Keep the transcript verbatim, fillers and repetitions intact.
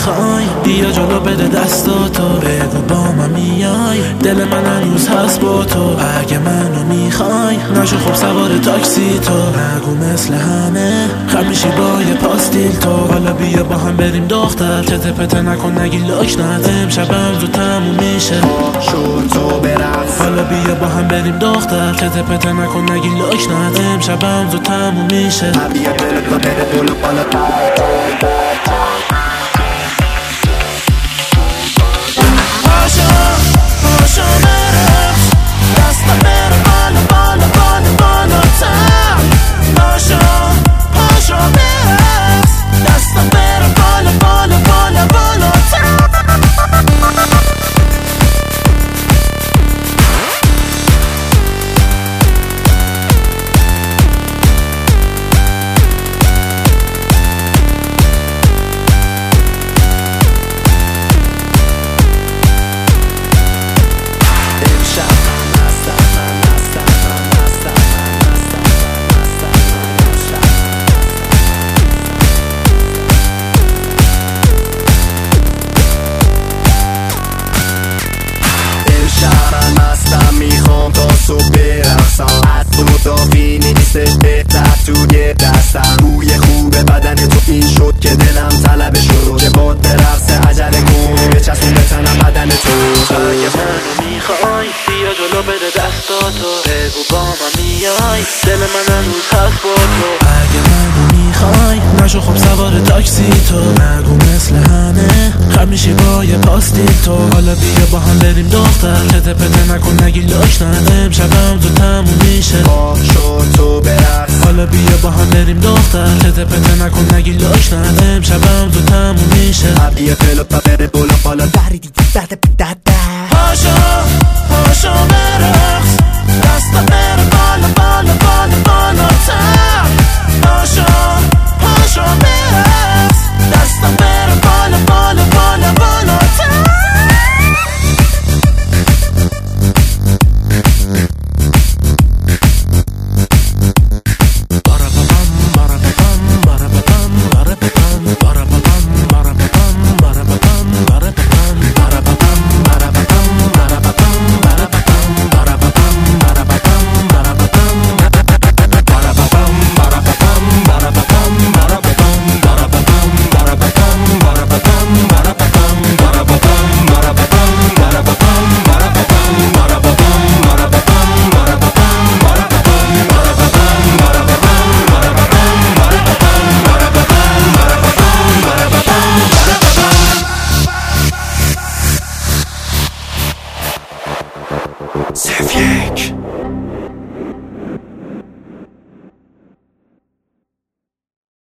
میخوای بیا جلو بده دستاتو، بگو با من میای، دل من هنوز هست با تو. اگه منو میخوای نشو خب سوار تاکسی تو، نگو مثل همه خم میشی با یه پاستیل تو. حالا بیا با هم بریم دختر، چته پته نکن نگی لاک نده، امشبم زود تموم میشه شور تو برقص. حالا بیا با هم بریم دختر، چته پته نکن نگی لاک نده، امشبم زود تموم میشه. بیا بره تو بره دولو بالا میخوام تا صبح برقصم، از تو مدافی نیست بهتر توی دستم. بوی خوب بدن تو این شد که دلم طلب شد، که باد برقصه عجله کن بچسبون به تنم بدن تو. اگه منو میخوای بیا جلو بده دستاتو، بگو با من میای، دل من هنوز هست با تو. اگه منو میخوای نشو خب سوار تاکسی تو، نگو مثل همه خم میشی با یه پاستیل تو. حالا بیا با هم بریم دختر، چته پته نکن نگی لاک نده، امشبم زود تموم میشه. شور تو برقص. حالا بیا با هم بریم دختر، چته پته نکن نگی لاک نده، امشبم زود تموم میشه. بیا پلو پا بره بالا بالا دری دیدی دده دده پاشو پاشو برقص، دستا بره بالا بالا بالا بالاتر. پاشو پاشو برقص، دستا بره بالا بالا بالا بالاتر. صرف یک